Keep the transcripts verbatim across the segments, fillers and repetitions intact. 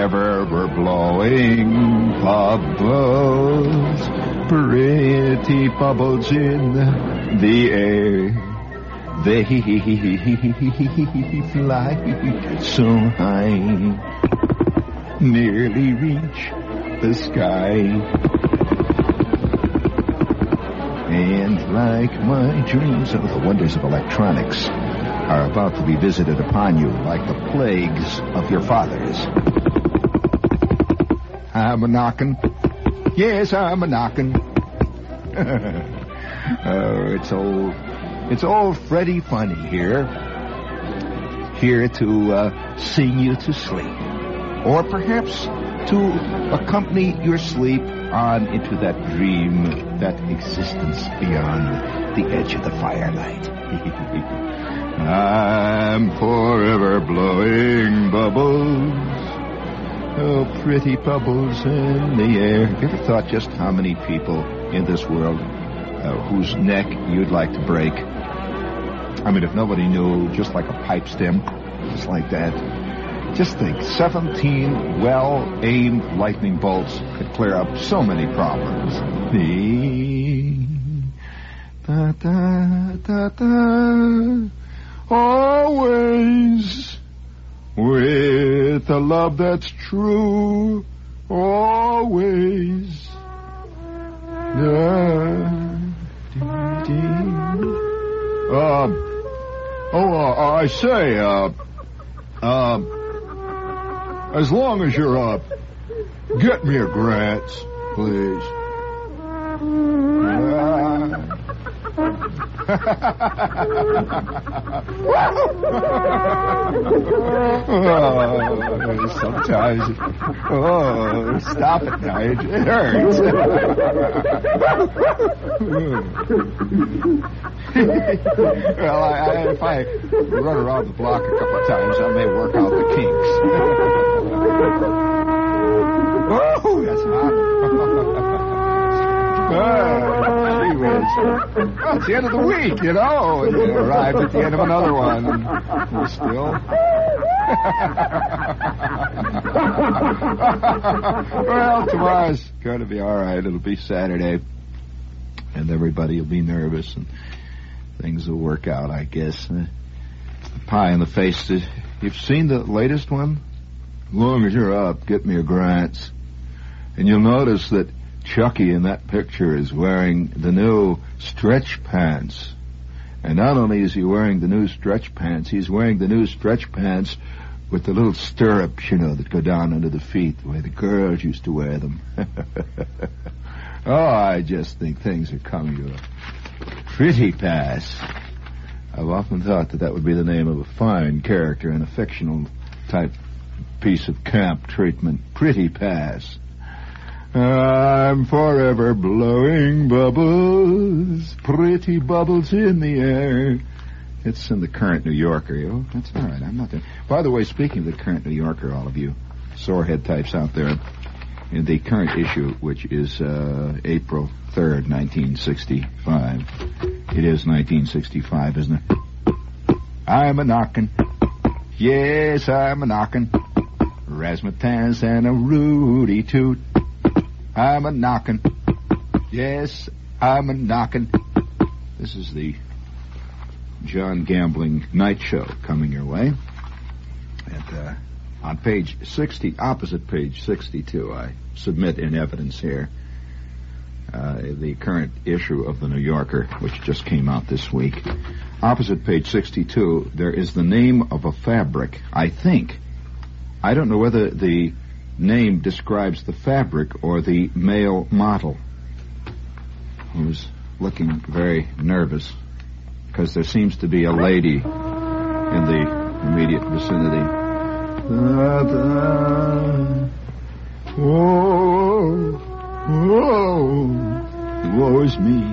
forever we're blowing bubbles, pretty bubbles in the air. They fly so high, nearly reach the sky. And like my dreams of the wonders of electronics are about to be visited upon you like the plagues of your fathers. I'm a knocking. Yes, I'm a knocking. Oh, it's old. It's old Freddie Funny here. Here to uh, sing you to sleep. Or perhaps to accompany your sleep on into that dream, that existence beyond the edge of the firelight. I'm forever blowing bubbles, oh, pretty bubbles in the air. Have you ever thought just how many people in this world uh, whose neck you'd like to break? I mean, if nobody knew, just like a pipe stem, just like that. Just think, seventeen well-aimed lightning bolts could clear up so many problems. Da, da, da, da. Always with a love that's true. Always. Da, dee, dee. Uh, oh, uh, I say, uh, uh, as long as you're up, get me a Grant's, please. Oh, sometimes, oh, stop it, Nige. It hurts. Well, I, I, if I run around the block a couple of times, I may work out the kinks. Oh, that's hot. Oh, gee whiz. Well, it's the end of the week, you know. And you arrived at the end of another one. And we're still... Well, tomorrow's going to be all right. It'll be Saturday. And everybody will be nervous. And things will work out, I guess. Uh, pie in the face. You've seen the latest one? As long as you're up, get me a Grant's. And you'll notice that Chucky in that picture is wearing the new stretch pants. And not only is he wearing the new stretch pants, he's wearing the new stretch pants with the little stirrups, you know, that go down under the feet, the way the girls used to wear them. Oh, I just think things are coming to a pretty pass. I've often thought that that would be the name of a fine character in a fictional type piece of camp treatment. Pretty pass. I'm forever blowing bubbles, pretty bubbles in the air. It's in the current New Yorker. Oh, that's all right. I'm not there. By the way, speaking of the current New Yorker, all of you sorehead types out there, in the current issue, which is uh, April third, nineteen sixty-five. It is nineteen sixty-five, isn't it? I'm a knockin'. Yes, I'm a knockin'. Razzmatazz and a Rudy Toot. I'm a knockin'. Yes, I'm a knockin'. This is the John Gambling Night Show coming your way. And uh, on page sixty, opposite page sixty-two, I submit in evidence here uh, the current issue of the New Yorker, which just came out this week. Opposite page sixty-two, there is the name of a fabric, I think. I don't know whether the name describes the fabric or the male model, who's looking very nervous because there seems to be a lady in the immediate vicinity. Da, da. Whoa, whoa, woe is me.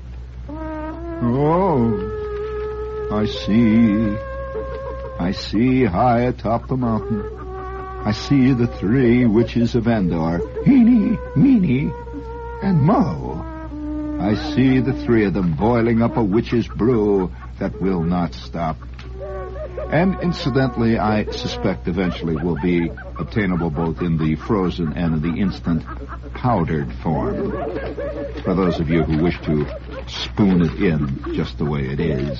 Oh, I see, I see high atop the mountain. I see the three witches of Endor, Eenie, Meenie, and Mo. I see the three of them boiling up a witch's brew that will not stop. And incidentally, I suspect eventually will be obtainable both in the frozen and in the instant powdered form. For those of you who wish to spoon it in just the way it is.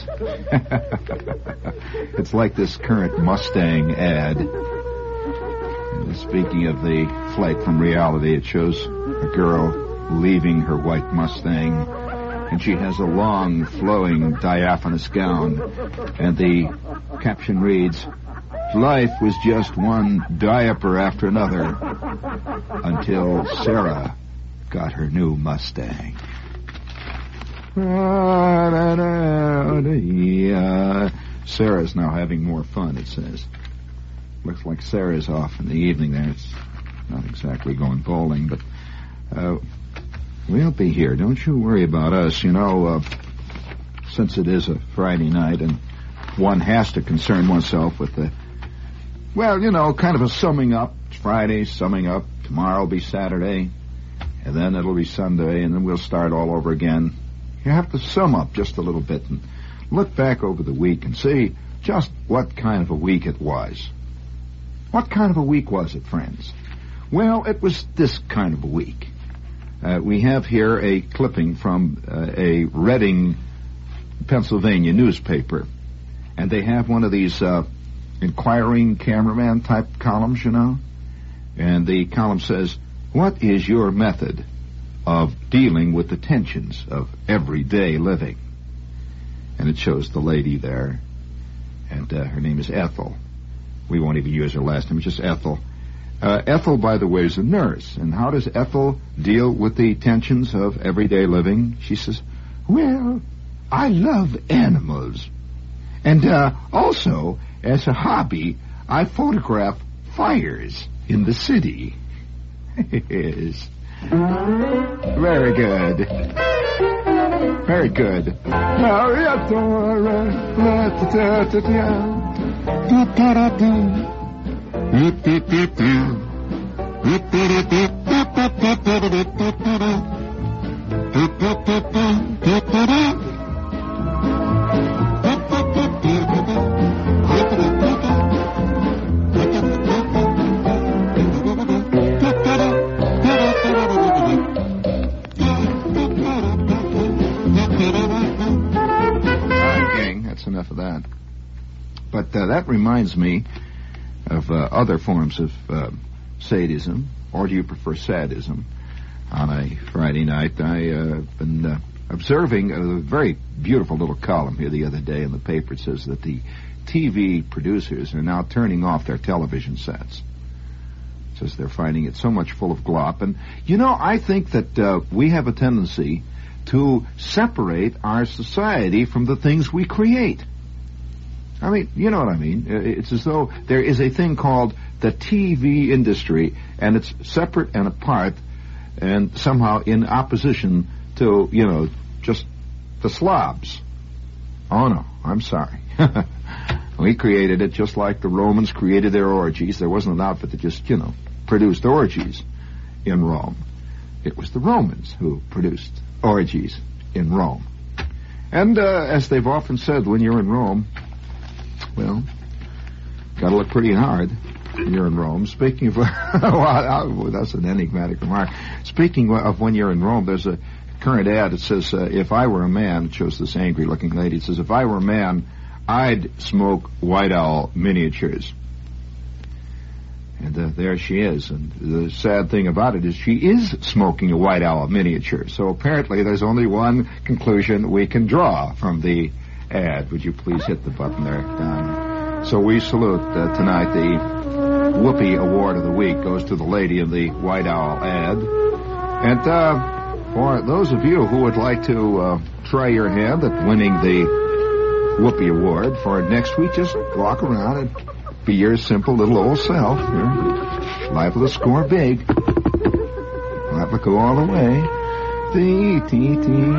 It's like this current Mustang ad. And speaking of the flight from reality, it shows a girl leaving her white Mustang, and she has a long, flowing, diaphanous gown, and the caption reads, "Life was just one diaper after another until Sarah got her new Mustang." Sarah's now having more fun, it says. Looks like Sarah's off in the evening there. It's not exactly going bowling, but uh, we'll be here. Don't you worry about us. You know, uh, since it is a Friday night and one has to concern oneself with the, well, you know, kind of a summing up. It's Friday, summing up. Tomorrow will be Saturday, and then it'll be Sunday, and then we'll start all over again. You have to sum up just a little bit and look back over the week and see just what kind of a week it was. What kind of a week was it, friends? Well, it was this kind of a week. Uh, we have here a clipping from uh, a Reading, Pennsylvania newspaper. And they have one of these uh, inquiring cameraman type columns, you know. And the column says, "What is your method of dealing with the tensions of everyday living?" And it shows the lady there. And uh, her name is Ethel. We won't even use her last name, just Ethel. Uh, Ethel, by the way, is a nurse. And how does Ethel deal with the tensions of everyday living? She says, "Well, I love animals. And uh, also, as a hobby, I photograph fires in the city." Yes. Very good. Very good. Enough of that. But uh, that reminds me of uh, other forms of uh, sadism, or do you prefer sadism? On a Friday night, I uh, been uh, observing a very beautiful little column here the other day in the paper. It says that the T V producers are now turning off their television sets. It says they're finding it so much full of glop. And, you know, I think that uh, we have a tendency to separate our society from the things we create. I mean, you know what I mean. It's as though there is a thing called the T V industry, and it's separate and apart, and somehow in opposition to, you know, just the slobs. Oh, no, I'm sorry. We created it just like the Romans created their orgies. There wasn't an outfit that just, you know, produced orgies in Rome. It was the Romans who produced orgies in Rome. And uh, as they've often said, when you're in Rome, well, got to look pretty hard when you're in Rome. Speaking of, well, that's an enigmatic remark. Speaking of when you're in Rome, there's a current ad that says, uh, if I were a man, it shows this angry-looking lady. It says, if I were a man, I'd smoke White Owl miniatures. And uh, there she is. And the sad thing about it is she is smoking a White Owl miniature. So apparently there's only one conclusion we can draw from the ad. Would you please hit the button there, Don? So we salute uh, tonight the Whoopi Award of the Week goes to the lady in the White Owl ad. And uh, for those of you who would like to uh, try your hand at winning the Whoopi Award for next week, just walk around and be your simple little old self. You're liable to score big. Liable to go all the way. Tee, tee,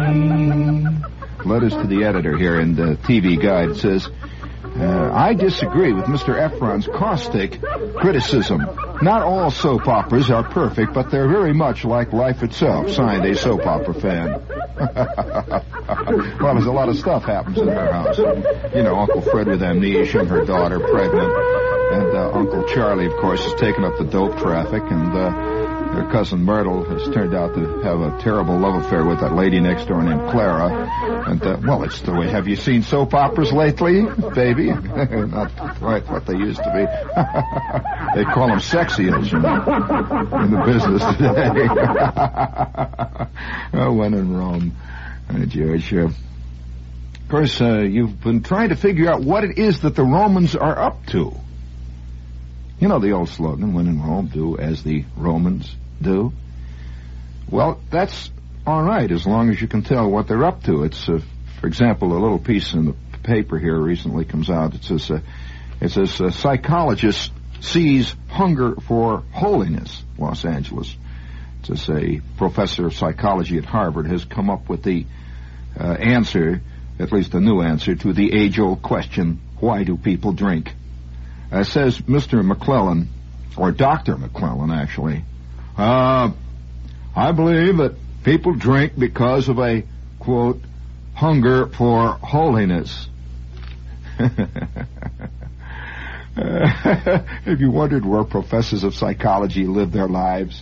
tee. Letters to the editor here in the T V Guide says, uh, I disagree with Mister Efron's caustic criticism. Not all soap operas are perfect, but they're very much like life itself. Signed, a soap opera fan. Well, there's a lot of stuff happens in her house. You know, Uncle Fred with amnesia and her daughter pregnant. And uh, Uncle Charlie, of course, has taken up the dope traffic. And uh, her cousin Myrtle has turned out to have a terrible love affair with that lady next door named Clara. And, uh, well, it's the way. Have you seen soap operas lately, baby? Not quite what they used to be. They call them sexy-ish, you know, in the business today. Oh, when in Rome. Uh, George, uh, of course, uh, you've been trying to figure out what it is that the Romans are up to. You know the old slogan, when in Rome, do as the Romans do. Well, that's all right, as long as you can tell what they're up to. It's, uh, for example, a little piece in the paper here recently comes out. It says, uh, it says, uh, psychologist sees hunger for holiness, Los Angeles. It says a professor of psychology at Harvard has come up with the uh, answer, at least a new answer, to the age-old question, why do people drink? Uh, says Mister McClellan, or Doctor McClellan, actually, uh, I believe that people drink because of a, quote, hunger for holiness. Uh, have you wondered where professors of psychology live their lives?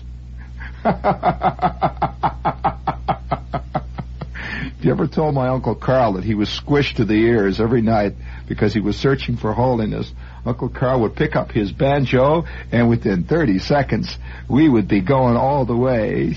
You ever told my Uncle Carl that he was squished to the ears every night because he was searching for holiness? Uncle Carl would pick up his banjo, and within thirty seconds, we would be going all the way.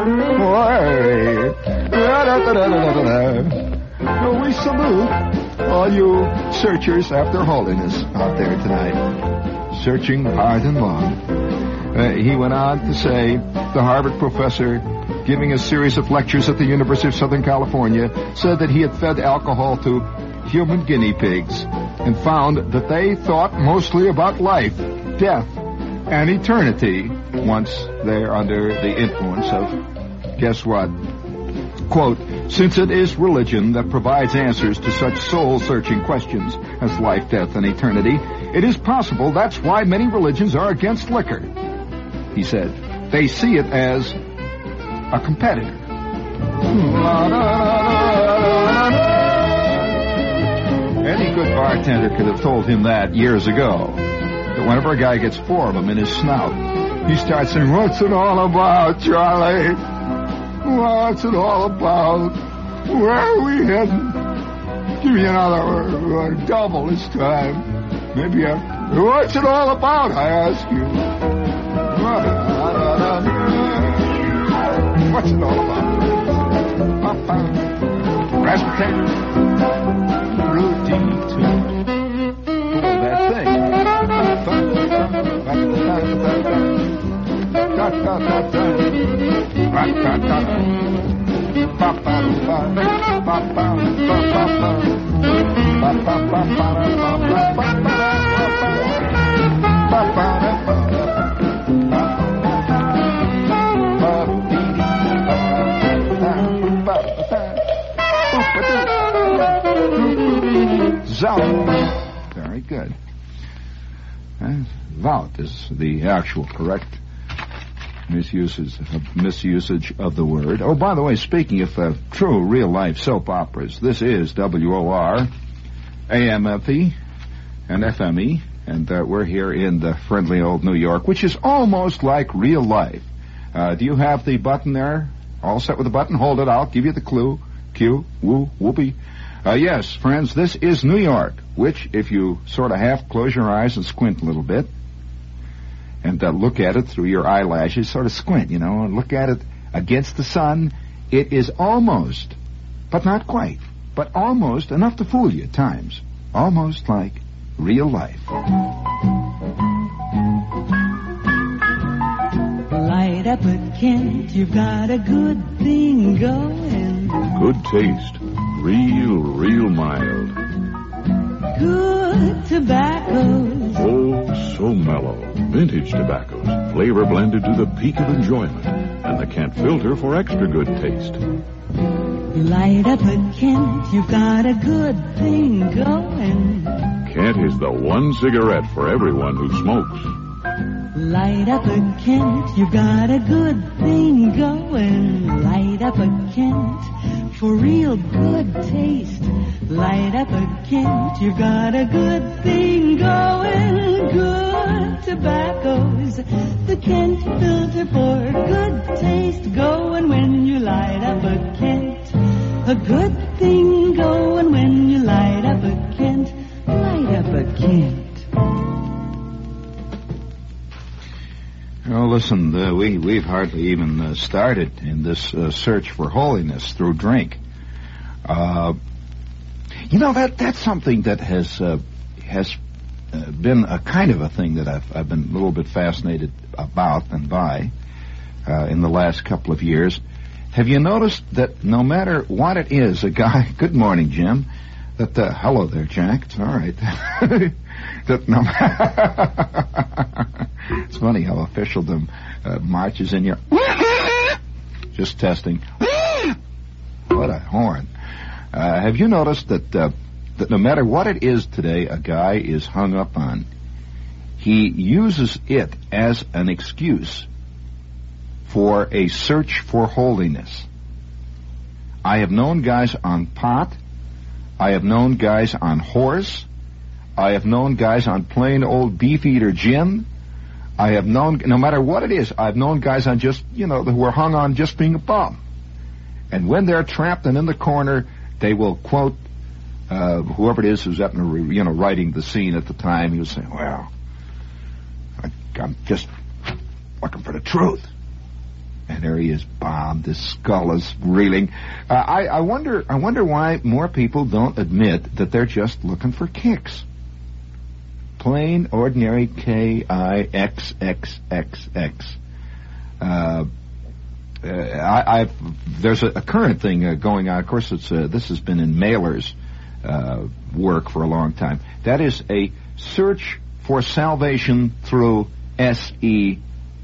So we salute all you searchers after holiness out there tonight. Searching hard and long. Uh, he went on to say, the Harvard professor, giving a series of lectures at the University of Southern California, said that he had fed alcohol to human guinea pigs and found that they thought mostly about life, death, and eternity once they're under the influence of, guess what? Quote, since it is religion that provides answers to such soul-searching questions as life, death, and eternity, it is possible that's why many religions are against liquor. He said, they see it as a competitor. Any good bartender could have told him that years ago. That whenever a guy gets four of them in his snout, he starts saying, what's it all about, Charlie? What's it all about? Where are we heading? Give me another uh, double this time. Maybe a... What's it all about, I ask you? What's it all about? Rasputin, Rudy, too. Pull that thing. Zout. Very good. And Vout is the actual correct misusage of, misusage of the word. Oh, by the way, speaking of uh, true real-life soap operas, this is W O R, A M F E, and F M E, and uh, we're here in the friendly old New York, which is almost like real life. Uh, do you have the button there? All set with the button? Hold it. I'll give you the clue. Q, woo, whoopee. Uh, yes, friends, this is New York, which, if you sort of half close your eyes and squint a little bit, and uh, look at it through your eyelashes, sort of squint, you know, and look at it against the sun, it is almost, but not quite, but almost enough to fool you at times. Almost like real life. Light up at Kent, you've got a good thing going. Good taste. Real, real mild. Good tobaccos. Oh, so mellow. Vintage tobaccos. Flavor blended to the peak of enjoyment. And the Kent filter for extra good taste. Light up at Kent, you've got a good thing going. Kent is the one cigarette for everyone who smokes. Light up a Kent, you've got a good thing going. Light up a Kent for real good taste. Light up a Kent, you've got a good thing going. Good tobaccos, the Kent filter for good taste going when you light up a Kent. A good thing going when you light up a Kent. Light up a Kent. Well, listen, uh, we, we've hardly even uh, started in this uh, search for holiness through drink. Uh, you know, that that's something that has uh, has uh, been a kind of a thing that I've, I've been a little bit fascinated about and by uh, in the last couple of years. Have you noticed that no matter what it is, a guy, good morning, Jim, that, uh, hello there, Jack, it's all right, that no it's funny how officialdom uh, marches in your, just testing, what a horn. Uh, have you noticed that, uh, that no matter what it is today a guy is hung up on, he uses it as an excuse for a search for holiness. I have known guys on pot. I have known guys on horse. I have known guys on plain old beefeater gin. I have known, no matter what it is, I've known guys on just, you know, who are hung on just being a bum. And when they're trapped and in the corner, they will quote uh, whoever it is who's up, you know, writing the scene at the time. He will say, well, I, I'm just looking for the truth. And there he is, bombed. His skull is reeling. Uh, I, I wonder. I wonder why more people don't admit that they're just looking for kicks. Plain, ordinary K I X X X X. Uh, uh, I, I've there's a, a current thing uh, going on. Of course, it's uh, this has been in Mailer's uh, work for a long time. That is a search for salvation through S E.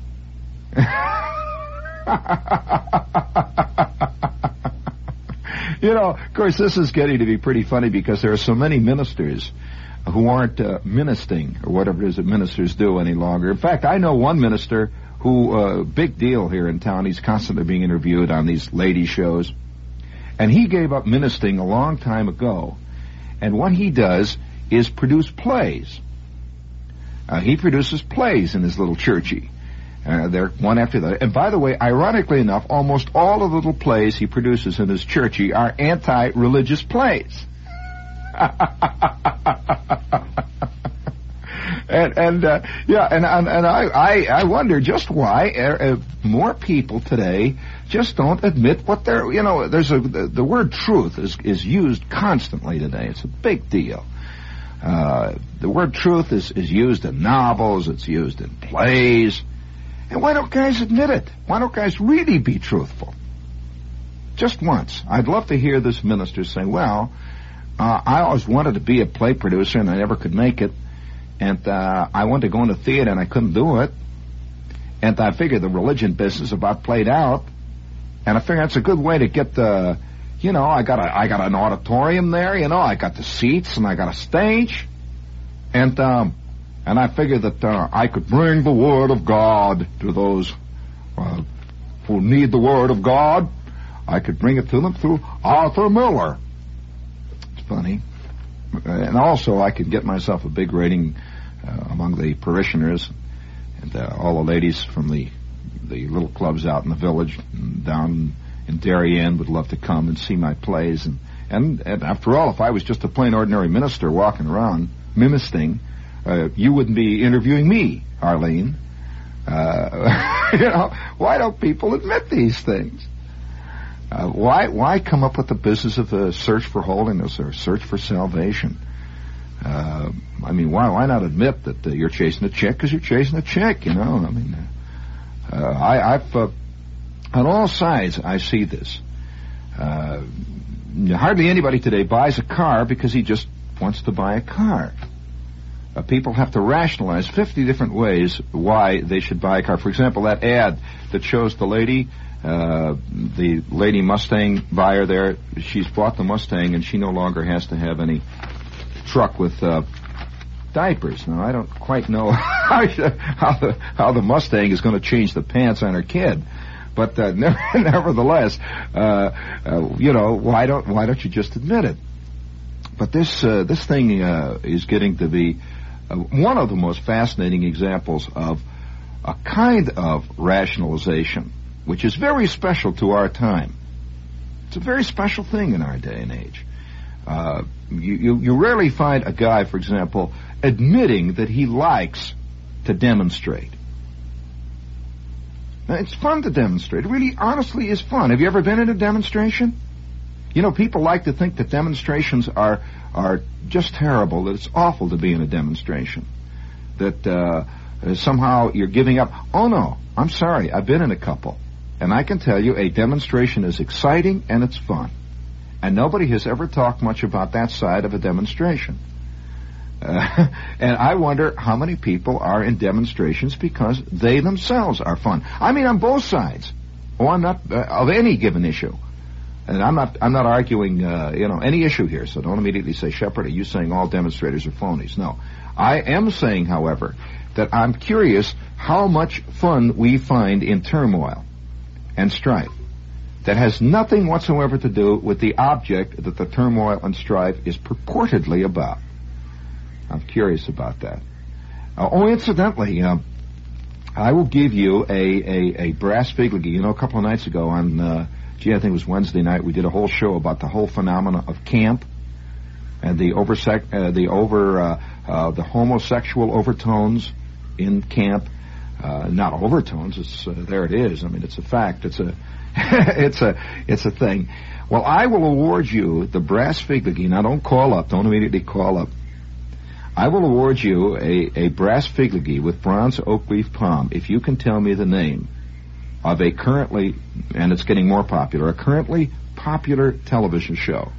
You know, of course, this is getting to be pretty funny because there are so many ministers who aren't uh, ministering, or whatever it is that ministers do any longer. In fact, I know one minister who, uh, big deal here in town, he's constantly being interviewed on these lady shows, and he gave up ministering a long time ago, and what he does is produce plays. Uh, he produces plays in his little churchy. Uh, they're one after the other. And by the way, ironically enough, almost all of the little plays he produces in his churchy are anti-religious plays. and and uh, yeah, and and, and I, I I wonder just why uh, uh, more people today just don't admit what they're. You know, there's a the, the word truth is is used constantly today. It's a big deal. Uh, the word truth is is used in novels. It's used in plays. And why don't guys admit it? Why don't guys really be truthful? Just once. I'd love to hear this minister say, well, uh, I always wanted to be a play producer and I never could make it. And uh, I wanted to go into theater and I couldn't do it. And I figured the religion business about played out. And I figured that's a good way to get the, you know, I got a, I got an auditorium there, you know, I got the seats and I got a stage. And, um, And I figured that uh, I could bring the Word of God to those uh, who need the Word of God. I could bring it to them through Arthur Miller. It's funny. And also I could get myself a big rating uh, among the parishioners. And uh, all the ladies from the the little clubs out in the village and down in Darien would love to come and see my plays. And, and, and after all, if I was just a plain ordinary minister walking around ministering, Uh, you wouldn't be interviewing me, Arlene. Uh, you know, why don't people admit these things? Uh, why why come up with the business of a search for holiness or search for salvation? Uh, I mean, why why not admit that uh, you're chasing a chick because you're chasing a chick? You know, I mean, uh, I, I've uh, on all sides I see this. Uh, hardly anybody today buys a car because he just wants to buy a car. Uh, people have to rationalize fifty different ways why they should buy a car. For example, that ad that shows the lady, uh, the lady Mustang buyer there, she's bought the Mustang and she no longer has to have any truck with uh, diapers. Now, I don't quite know how, how, the, how the Mustang is going to change the pants on her kid. But uh, nevertheless, uh, uh, you know, why don't why don't you just admit it? But this uh, this thing uh, is getting to be uh, one of the most fascinating examples of a kind of rationalization, which is very special to our time. It's a very special thing in our day and age. Uh, you, you, you rarely find a guy, for example, admitting that he likes to demonstrate. Now, it's fun to demonstrate. It really, honestly, is fun. Have you ever been in a demonstration? You know, people like to think that demonstrations are are just terrible, that it's awful to be in a demonstration, that uh, somehow you're giving up. Oh, no, I'm sorry, I've been in a couple. And I can tell you, a demonstration is exciting and it's fun. And nobody has ever talked much about that side of a demonstration. Uh, and I wonder how many people are in demonstrations because they themselves are fun. I mean, on both sides. Oh, I'm not uh, of any given issue. And I'm not I'm not arguing, uh, you know, any issue here, so don't immediately say, Shepard, are you saying all demonstrators are phonies? No. I am saying, however, that I'm curious how much fun we find in turmoil and strife that has nothing whatsoever to do with the object that the turmoil and strife is purportedly about. I'm curious about that. Uh, oh, incidentally, uh, I will give you a, a, a brass figurine. You know, a couple of nights ago on, uh, gee, I think it was Wednesday night, we did a whole show about the whole phenomena of camp and the oversec- uh, the over uh, uh, the homosexual overtones in camp. Uh, not overtones. It's uh, there. It is. I mean, it's a fact. It's a it's a it's a thing. Well, I will award you the brass figurine. Now, don't call up. Don't immediately call up. I will award you a, a brass figurine with bronze oak leaf palm if you can tell me the name of a currently, and it's getting more popular, a currently popular television show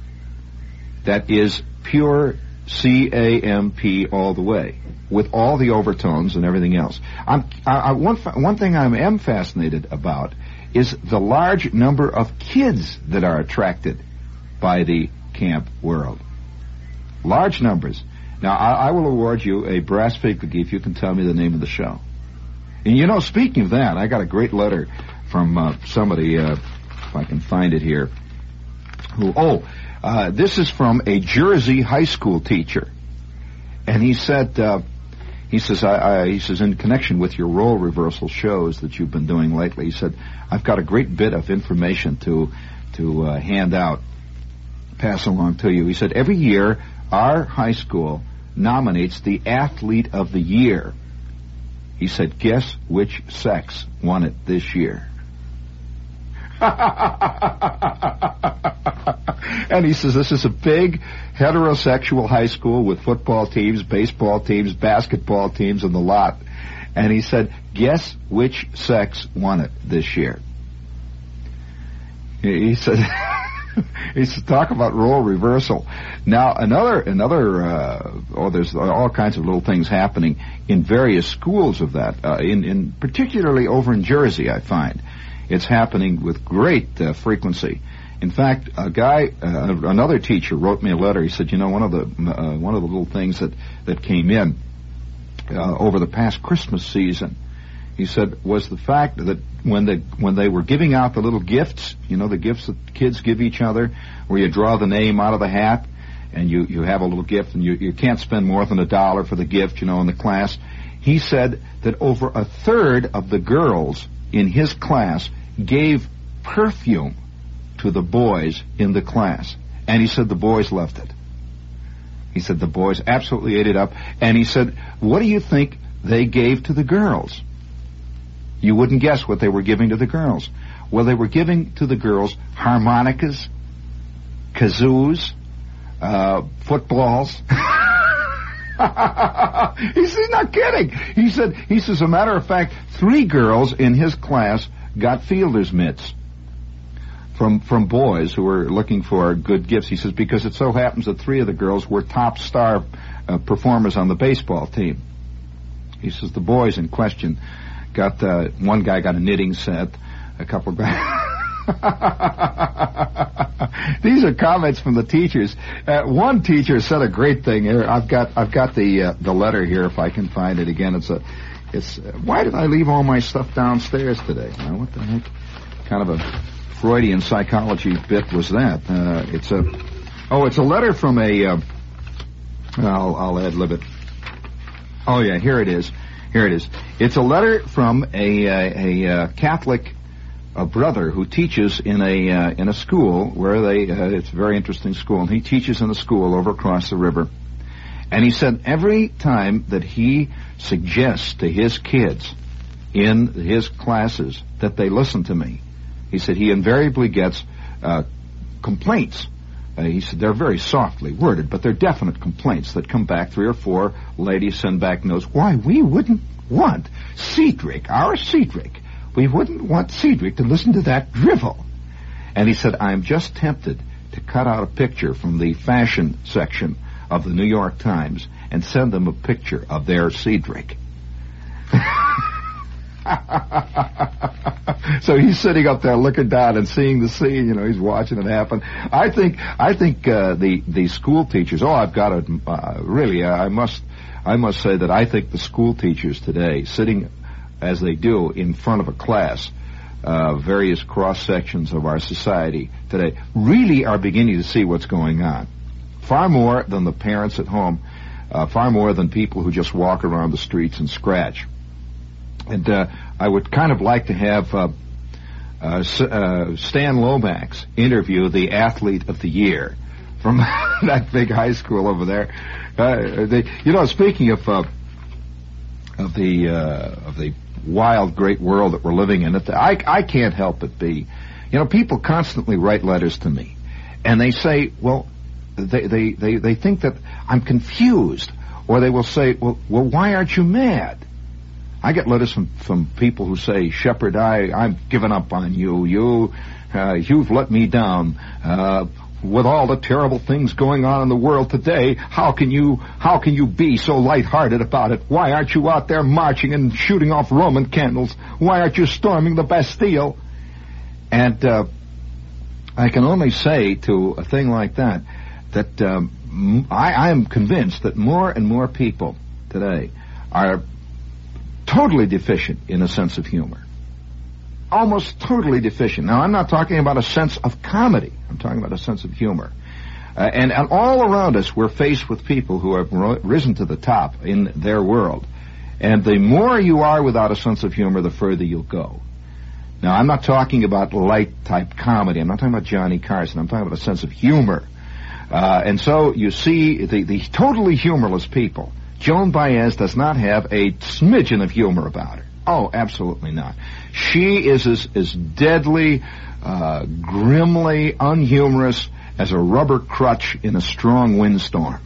that is pure C A M P all the way, with all the overtones and everything else. I'm, I, I, one, one thing I am fascinated about is the large number of kids that are attracted by the camp world. Large numbers. Now, I, I will award you a brass figurine if you can tell me the name of the show. And you know, speaking of that, I got a great letter from uh, somebody, uh, if I can find it here, who, oh, uh, this is from a Jersey high school teacher. And he said, uh, he says, I, I, he says, in connection with your role reversal shows that you've been doing lately, he said, I've got a great bit of information to, to uh, hand out, pass along to you. He said, every year, our high school nominates the athlete of the year. He said, guess which sex won it this year? And he says, this is a big heterosexual high school with football teams, baseball teams, basketball teams, and the lot. And he said, guess which sex won it this year? He said, he said, talk about role reversal. Now, another, another, uh, oh, there's all kinds of little things happening in various schools of that, uh, in, in particularly over in Jersey, I find. It's happening with great uh, frequency. In fact, a guy, uh, another teacher wrote me a letter. He said, you know, one of the, uh, one of the little things that, that came in, uh, over the past Christmas season, he said, was the fact that when the when they were giving out the little gifts, you know, the gifts that kids give each other, where you draw the name out of the hat, and you, you have a little gift, and you, you can't spend more than a dollar for the gift, you know, in the class. He said that over a third of the girls in his class gave perfume to the boys in the class. And he said the boys loved it. He said the boys absolutely ate it up. And he said, what do you think they gave to the girls? You wouldn't guess what they were giving to the girls. Well, they were giving to the girls harmonicas, kazoos, uh, footballs. He's, he's not kidding. He said, he says, as a matter of fact, three girls in his class got fielder's mitts from from boys who were looking for good gifts. He says, because it so happens that three of the girls were top star uh, performers on the baseball team. He says the boys in question got, uh, one guy got a knitting set, a couple guys, These are comments from the teachers. Uh, one teacher said a great thing here. I've got I've got the uh, the letter here if I can find it again. It's a it's uh, why did I leave all my stuff downstairs today? Now what the heck? Kind of a Freudian psychology bit was that. Uh, it's a oh, it's a letter from a. Uh, I'll I'll ad-lib it. Oh yeah, here it is. Here it is. It's a letter from a a, a Catholic. A brother who teaches in a uh, in a school where they uh, it's a very interesting school, and he teaches in a school over across the river. And he said every time that he suggests to his kids in his classes that they listen to me, he said he invariably gets uh, complaints. Uh, he said they're very softly worded, but they're definite complaints that come back. Three or four ladies send back notes. Why, we wouldn't want Cedric, our Cedric. We wouldn't want Cedric to listen to that drivel. And he said, I'm just tempted to cut out a picture from the fashion section of the New York Times and send them a picture of their Cedric. So he's sitting up there looking down and seeing the scene, you know, he's watching it happen. I think, I think, uh, the, the school teachers, oh, I've got to, uh, really, I must, I must say that I think the school teachers today, sitting as they do in front of a class, uh, various cross-sections of our society today, really are beginning to see what's going on. Far more than the parents at home, uh, far more than people who just walk around the streets and scratch. And uh, I would kind of like to have uh, uh, uh, Stan Lomax interview the athlete of the year from that big high school over there. Uh, they, you know, speaking of uh, of the uh, of the wild, great world that we're living in, I, I can't help but be, you know, people constantly write letters to me, and they say, well, they they they, they think that I'm confused, or they will say, well, well, why aren't you mad? I get letters from, from people who say, Shepherd, I, I've given up on you. You, uh, you've let me down. Uh, with all the terrible things going on in the world today, how can you, how can you be so lighthearted about it? Why aren't you out there marching and shooting off Roman candles? Why aren't you storming the Bastille? And, uh, I can only say to a thing like that, that, um, I, I am convinced that more and more people today are totally deficient in a sense of humor. Almost totally deficient. Now, I'm not talking about a sense of comedy. I'm talking about a sense of humor. Uh, and, and all around us, we're faced with people who have ro- risen to the top in their world. And the more you are without a sense of humor, the further you'll go. Now, I'm not talking about light-type comedy. I'm not talking about Johnny Carson. I'm talking about a sense of humor. Uh, and so you see the, the totally humorless people. Joan Baez does not have a smidgen of humor about her. Oh, absolutely not. She is as, as deadly, uh, grimly unhumorous as a rubber crutch in a strong windstorm.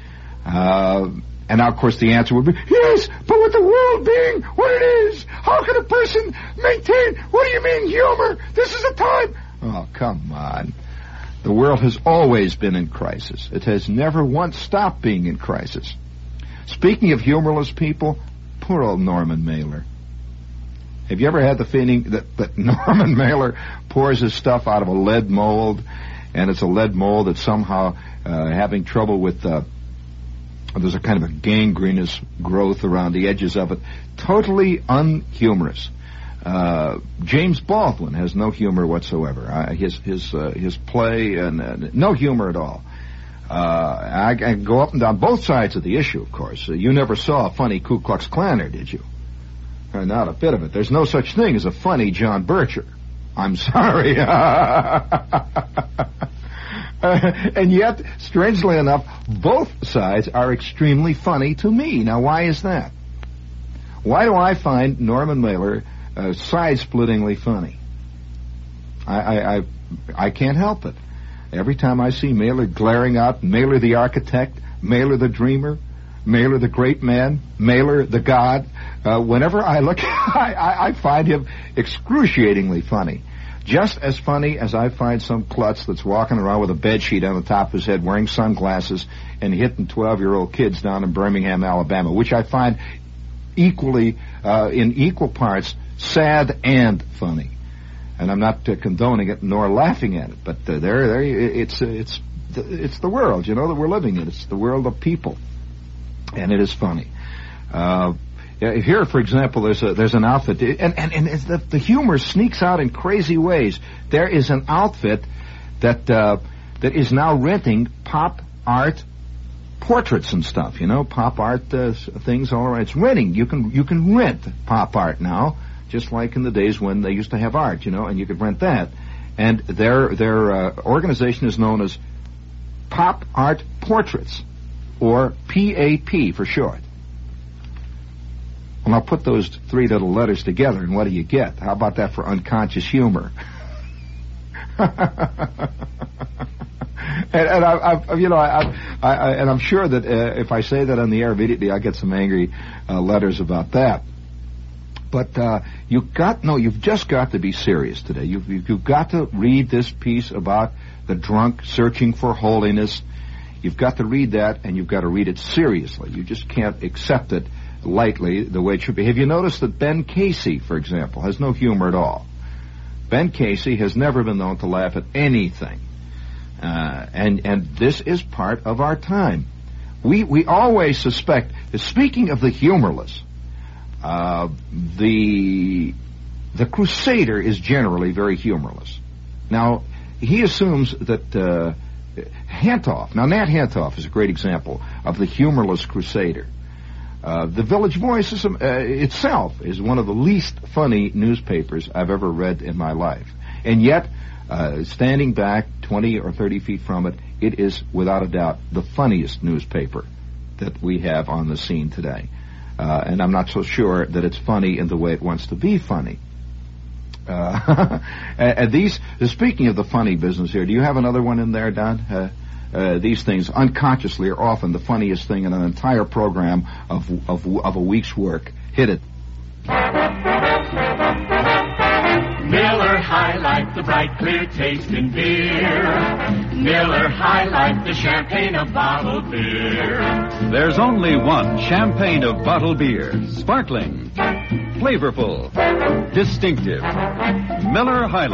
Uh, and now, of course, the answer would be, yes, but with the world being what it is, how can a person maintain, what do you mean, humor? This is a time. Oh, come on. The world has always been in crisis. It has never once stopped being in crisis. Speaking of humorless people, poor old Norman Mailer. Have you ever had the feeling that, that Norman Mailer pours his stuff out of a lead mold, and it's a lead mold that's somehow uh, having trouble with, uh, there's a kind of a gangrenous growth around the edges of it. Totally unhumorous. Uh, James Baldwin has no humor whatsoever. Uh, his his uh, his play, and uh, no humor at all. Uh, I, I go up and down both sides of the issue, of course. Uh, you never saw a funny Ku Klux Klanner, did you? Uh, not a bit of it. There's no such thing as a funny John Bircher. I'm sorry. uh, and yet, strangely enough, both sides are extremely funny to me. Now, why is that? Why do I find Norman Mailer uh, side-splittingly funny? I, I, I, I can't help it. Every time I see Mailer glaring out, Mailer the architect, Mailer the dreamer, Mailer the great man, Mailer the god, uh, whenever I look, I, I, I find him excruciatingly funny. Just as funny as I find some klutz that's walking around with a bedsheet on the top of his head, wearing sunglasses, and hitting twelve-year-old kids down in Birmingham, Alabama, which I find equally, uh, in equal parts, sad and funny. And I'm not uh, condoning it nor laughing at it, but uh, there, there, it's uh, it's it's the world, you know, that we're living in. It's the world of people, and it is funny. Uh, here, for example, there's a there's an outfit, and and and the, the humor sneaks out in crazy ways. There is an outfit that uh, that is now renting pop art portraits and stuff. You know, pop art uh, things all around. It's renting. You can you can rent pop art now. Just like in the days when they used to have art, you know, and you could rent that. And their their uh, organization is known as Pop Art Portraits, or P A P for short. Well, I'll put those three little letters together, and what do you get? How about that for unconscious humor? and and I, I, you know, I, I, I, and I'm sure that uh, if I say that on the air immediately, I get some angry uh, letters about that. But uh, you've got no, you've just got to be serious today. You've, you've got to read this piece about the drunk searching for holiness. You've got to read that, and you've got to read it seriously. You just can't accept it lightly the way it should be. Have you noticed that Ben Casey, for example, has no humor at all? Ben Casey has never been known to laugh at anything, uh, and and this is part of our time. We we always suspect. Speaking of the humorless. Uh, the the Crusader is generally very humorless. Now, he assumes that uh, Hentoff, now Nat Hentoff is a great example of the humorless Crusader. Uh, the Village Voice is, uh, itself is one of the least funny newspapers I've ever read in my life. And yet, uh, standing back twenty or thirty feet from it, it is without a doubt the funniest newspaper that we have on the scene today. Uh, and I'm not so sure that it's funny in the way it wants to be funny. Uh, and these, speaking of the funny business here, do you have another one in there, Don? Uh, uh, these things unconsciously are often the funniest thing in an entire program of of, of a week's work. Hit it. Miller High Life, the bright, clear taste in beer. Miller High Life, the champagne of bottled beer. There's only one champagne of bottled beer. Sparkling, flavorful, distinctive. Miller High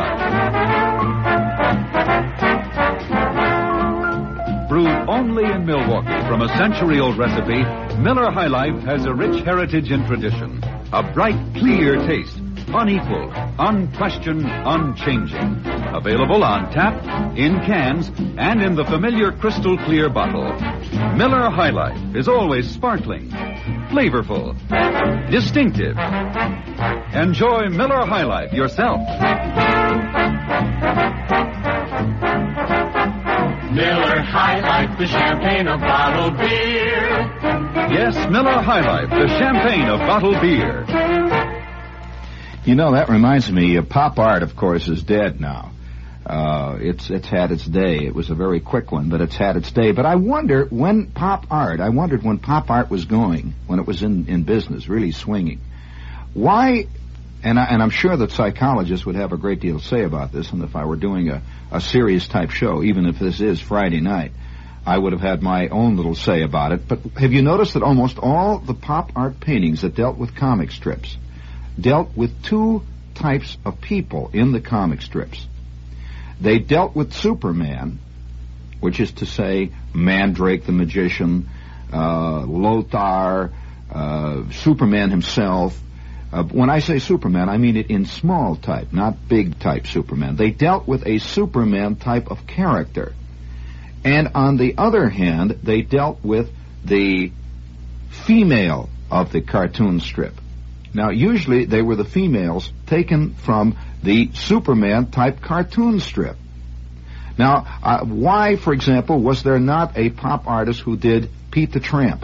Life. Brewed only in Milwaukee from a century-old recipe, Miller High Life has a rich heritage and tradition. A bright, clear taste. Unequaled, unquestioned, unchanging. Available on tap, in cans, and in the familiar crystal clear bottle. Miller High Life is always sparkling, flavorful, distinctive. Enjoy Miller High Life yourself. Miller High Life, the champagne of bottled beer. Yes, Miller High Life, the champagne of bottled beer. You know, that reminds me, uh, pop art, of course, is dead now. Uh, it's it's had its day. It was a very quick one, but it's had its day. But I wonder when pop art, I wondered when pop art was going, when it was in, in business, really swinging. Why, and, I, and I'm sure that psychologists would have a great deal to say about this, and if I were doing a, a serious type show, even if this is Friday night, I would have had my own little say about it. But have you noticed that almost all the pop art paintings that dealt with comic strips dealt with two types of people in the comic strips? They dealt with Superman, which is to say Mandrake the Magician, uh, Lothar, uh, Superman himself. Uh, when I say Superman, I mean it in small type, not big type Superman. They dealt with a Superman type of character. And on the other hand, they dealt with the female of the cartoon strip. Now, usually they were the females taken from the Superman-type cartoon strip. Now, uh, why, for example, was there not a pop artist who did Pete the Tramp?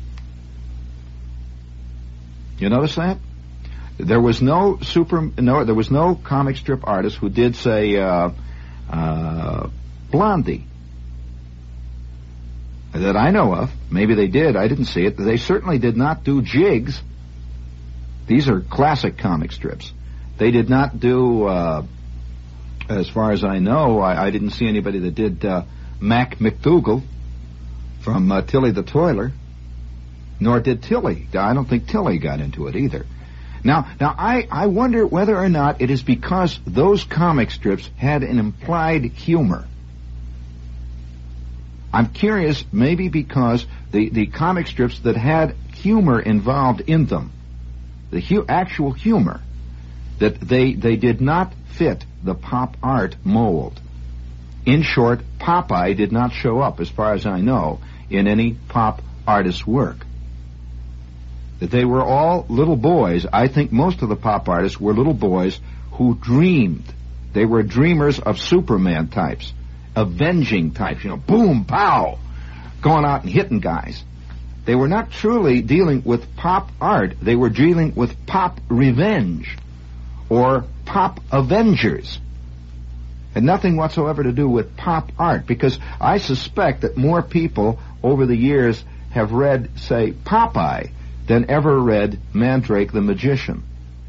You notice that? There was no super, no, there was no comic strip artist who did, say, uh, uh, Blondie. That I know of. Maybe they did. I didn't see it. They certainly did not do Jigs. These are classic comic strips. They did not do, uh, as far as I know, I, I didn't see anybody that did uh, Mac McDougal from uh, Tilly the Toiler, nor did Tilly. I don't think Tilly got into it either. Now, now I, I wonder whether or not it is because those comic strips had an implied humor. I'm curious, maybe because the, the comic strips that had humor involved in them, the hu- actual humor, that they, they did not fit the pop art mold. In short, Popeye did not show up, as far as I know, in any pop artist's work. That they were all little boys. I think most of the pop artists were little boys who dreamed. They were dreamers of Superman types, avenging types, you know, boom, pow, going out and hitting guys. They were not truly dealing with pop art. They were dealing with pop revenge or pop avengers. Had nothing whatsoever to do with pop art, because I suspect that more people over the years have read, say, Popeye than ever read Mandrake the Magician,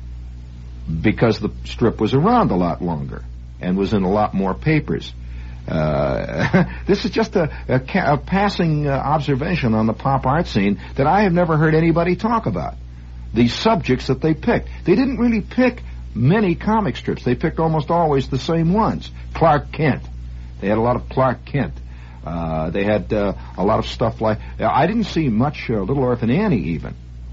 because the strip was around a lot longer and was in a lot more papers. Uh, this is just a, a, ca- a passing uh, observation on the pop art scene that I have never heard anybody talk about. The subjects that they picked. They didn't really pick many comic strips. They picked almost always the same ones. Clark Kent. They had a lot of Clark Kent. Uh, they had uh, a lot of stuff like... Uh, I didn't see much uh, Little Orphan Annie, even.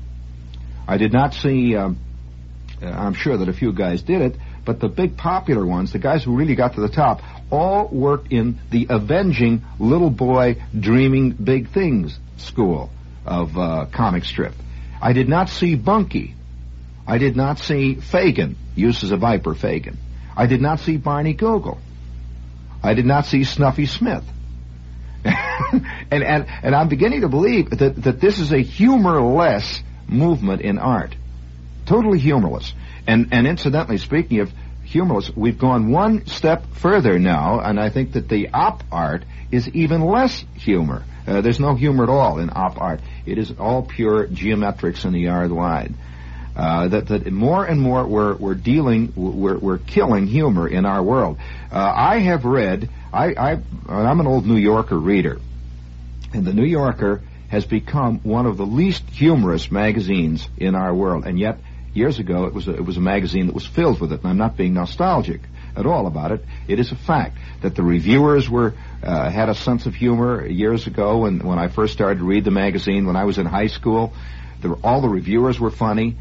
I did not see... Um, uh, I'm sure that a few guys did it, but the big popular ones, the guys who really got to the top, all worked in the avenging little boy dreaming big things school of uh, comic strip. I did not see Bunky. I did not see Fagin, used as a Viper Fagin. I did not see Barney Gogol. I did not see Snuffy Smith. and, and and I'm beginning to believe that, that this is a humorless movement in art. Totally humorless. And, and incidentally, speaking of humorless, we've gone one step further now, and I think that the op art is even less humor. Uh, there's no humor at all in op art. It is all pure geometrics in the yard wide. Uh, that, that more and more we're, we're dealing, we're, we're killing humor in our world. Uh, I have read, I, I, I'm an old New Yorker reader, and the New Yorker has become one of the least humorous magazines in our world, and yet years ago it was a, it was a magazine that was filled with it, and I'm not being nostalgic at all about it. It is a fact that the reviewers were uh, had a sense of humor years ago, when, when I first started to read the magazine when I was in high school. The, all the reviewers were funny.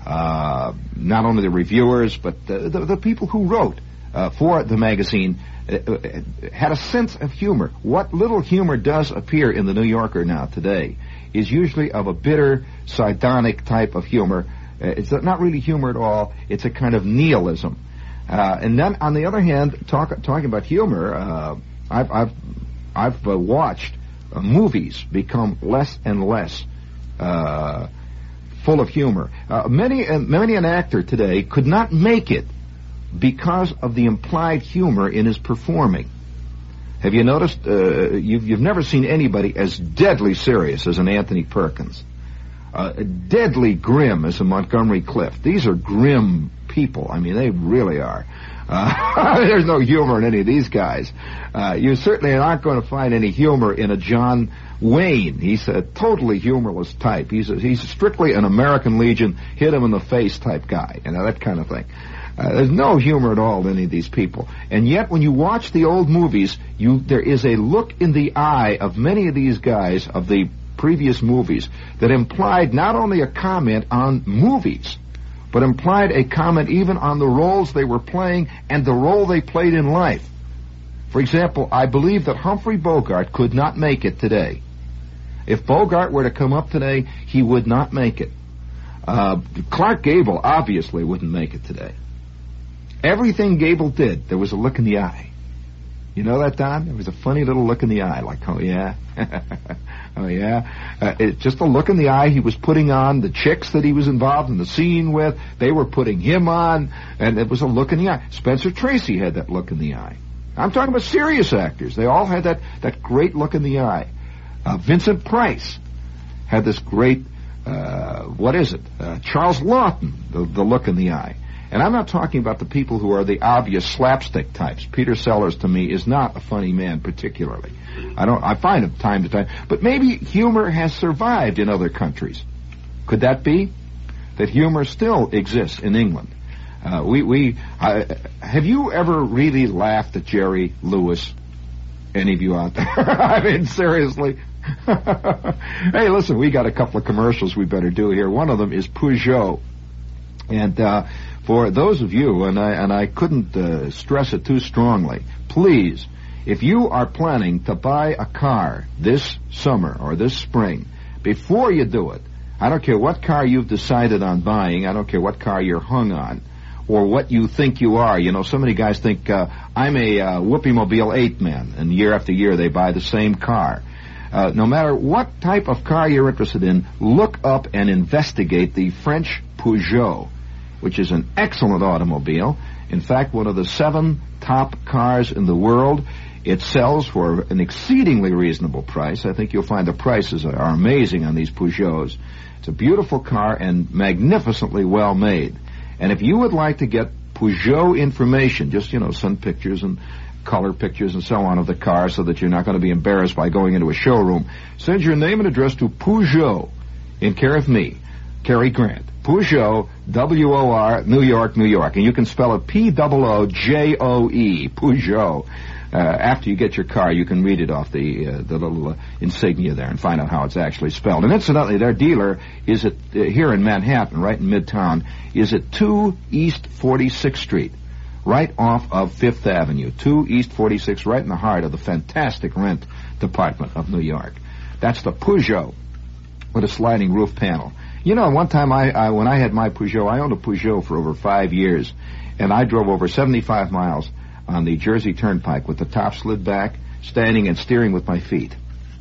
Uh, not only the reviewers, but the, the, the people who wrote uh, for the magazine uh, had a sense of humor. What little humor does appear in the New Yorker now today is usually of a bitter, sardonic type of humor. Uh, it's not really humor at all. It's a kind of nihilism. Uh, and then, on the other hand, talk, talking about humor, uh, I've I've I've uh, watched uh, movies become less and less Uh, full of humor. Uh, many, uh, many an actor today could not make it because of the implied humor in his performing. Have you noticed? Uh, you've, you've never seen anybody as deadly serious as an Anthony Perkins, uh, deadly grim as a Montgomery Clift. These are grim people. I mean, they really are. Uh, there's no humor in any of these guys. Uh, you certainly aren't going to find any humor in a John Wayne. He's a totally humorless type. He's a, he's strictly an American Legion, hit him in the face type guy, you know, that kind of thing. Uh, there's no humor at all in any of these people. And yet, when you watch the old movies, you there is a look in the eye of many of these guys of the previous movies that implied not only a comment on movies, but implied a comment even on the roles they were playing and the role they played in life. For example, I believe that Humphrey Bogart could not make it today. If Bogart were to come up today, he would not make it. Uh, Clark Gable obviously wouldn't make it today. Everything Gable did, there was a look in the eye. You know that, Don? There was a funny little look in the eye, like, oh yeah, oh yeah. Uh, it, just a look in the eye he was putting on. The chicks that he was involved in the scene with, they were putting him on, and it was a look in the eye. Spencer Tracy had that look in the eye. I'm talking about serious actors. They all had that, that great look in the eye. Uh, Vincent Price had this great, uh, what is it? Uh, Charles Lawton, the, the look in the eye. And I'm not talking about the people who are the obvious slapstick types. Peter Sellers, to me, is not a funny man particularly. I don't. I find him time to time. But maybe humor has survived in other countries. Could that be? that humor still exists in England. Uh, we, we, uh, have you ever really laughed at Jerry Lewis? Any of you out there? I mean, seriously. Hey, listen, we got a couple of commercials we better do here. One of them is Peugeot. And uh, for those of you, and I, and I couldn't uh, stress it too strongly, please, if you are planning to buy a car this summer or this spring, before you do it, I don't care what car you've decided on buying, I don't care what car you're hung on, or what you think you are. You know, so many guys think, uh, I'm a uh, Whoopie-mobile eight man, and year after year they buy the same car. Uh, no matter what type of car you're interested in, look up and investigate the French Peugeot, which is an excellent automobile. In fact, one of the seven top cars in the world. It sells for an exceedingly reasonable price. I think you'll find the prices are amazing on these Peugeots. It's a beautiful car and magnificently well made. And if you would like to get Peugeot information, just, you know, send pictures and color pictures and so on of the car so that you're not going to be embarrassed by going into a showroom, send your name and address to Peugeot in care of me, Cary Grant. Peugeot, W O R, New York, New York. And you can spell it P O O J O E, Peugeot. Uh, after you get your car, you can read it off the uh, the little uh, insignia there and find out how it's actually spelled. And incidentally, their dealer is at uh, here in Manhattan, right in Midtown, is at two East forty-sixth Street, right off of Fifth Avenue. two East forty-sixth, right in the heart of the fantastic rent department of New York. That's the Peugeot with a sliding roof panel. You know, one time I, I when I had my Peugeot, I owned a Peugeot for over five years, and I drove over seventy-five miles on the Jersey Turnpike with the top slid back, standing and steering with my feet.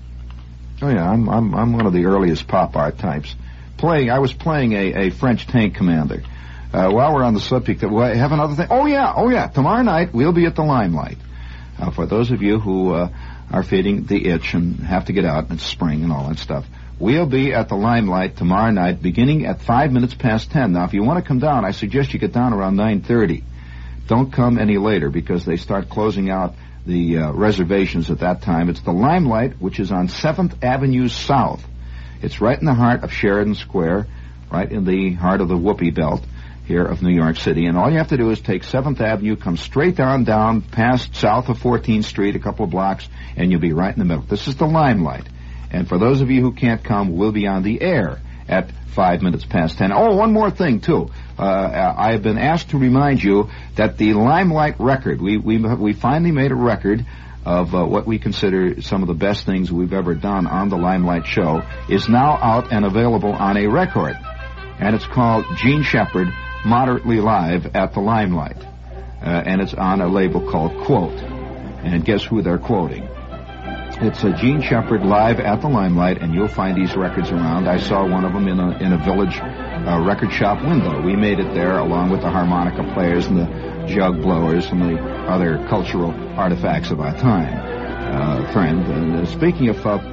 Oh yeah, I'm I'm I'm one of the earliest pop art types. Playing, I was playing a, a French tank commander. Uh, while we're on the subject, well, I have another thing. Oh yeah, oh yeah. Tomorrow night we'll be at the Limelight. Uh, for those of you who uh, are feeling the itch and have to get out, and it's spring and all that stuff, we'll be at the Limelight tomorrow night, beginning at five minutes past ten. Now, if you want to come down, I suggest you get down around nine thirty. Don't come any later because they start closing out the uh, reservations at that time. It's the Limelight, which is on seventh Avenue South. It's right in the heart of Sheridan Square, right in the heart of the Whoopie Belt here of New York City. And all you have to do is take seventh Avenue, come straight on down past south of fourteenth Street, a couple of blocks, and you'll be right in the middle. This is the Limelight. And for those of you who can't come, we'll be on the air at five minutes past ten. Oh, one more thing, too. Uh, I have been asked to remind you that the Limelight record, we we we finally made a record of uh, what we consider some of the best things we've ever done on the Limelight show, is now out and available on a record. And it's called Gene Shepard, Moderately Live at the Limelight. Uh, and it's on a label called Quote. And guess who they're quoting? It's a Gene Shepard Live at the Limelight, and you'll find these records around. I saw one of them in a in a village uh, record shop window. We made it there along with the harmonica players and the jug blowers and the other cultural artifacts of our time, uh, friend. And uh, speaking of, uh,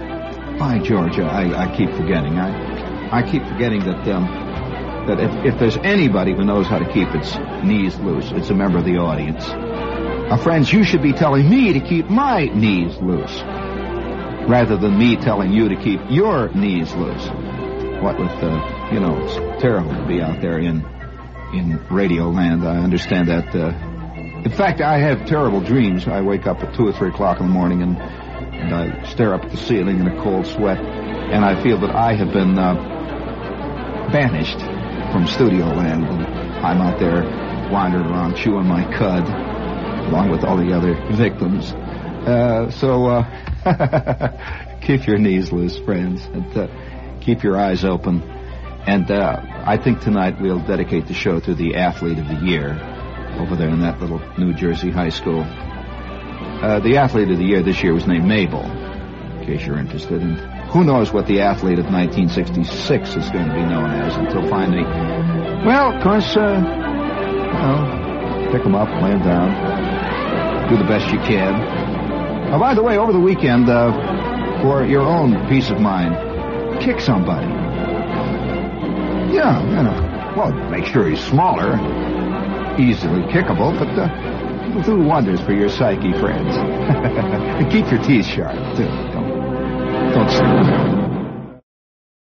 by Georgia, I, I keep forgetting. I I keep forgetting that um, that if, if there's anybody who knows how to keep its knees loose, it's a member of the audience. Uh, friends, you should be telling me to keep my knees loose, rather than me telling you to keep your knees loose. What with, uh, you know, it's terrible to be out there in in radio land. I understand that. Uh, in fact, I have terrible dreams. I wake up at two or three o'clock in the morning and, and I stare up at the ceiling in a cold sweat, and I feel that I have been uh, banished from studio land, and I'm out there wandering around chewing my cud, along with all the other victims. Uh, so, uh, keep your knees loose, friends, and uh, keep your eyes open. And uh, I think tonight we'll dedicate the show to the Athlete of the Year over there in that little New Jersey high school. Uh, the Athlete of the Year this year was named Mabel, in case you're interested. And who knows what the Athlete of nineteen sixty-six is going to be known as until finally, well, of course, uh, you know, pick them up, lay them down, do the best you can. Oh, by the way, over the weekend, uh, for your own peace of mind, kick somebody. Yeah, you know, well, make sure he's smaller, easily kickable, but uh, it'll do wonders for your psyche, friends. And keep your teeth sharp, too.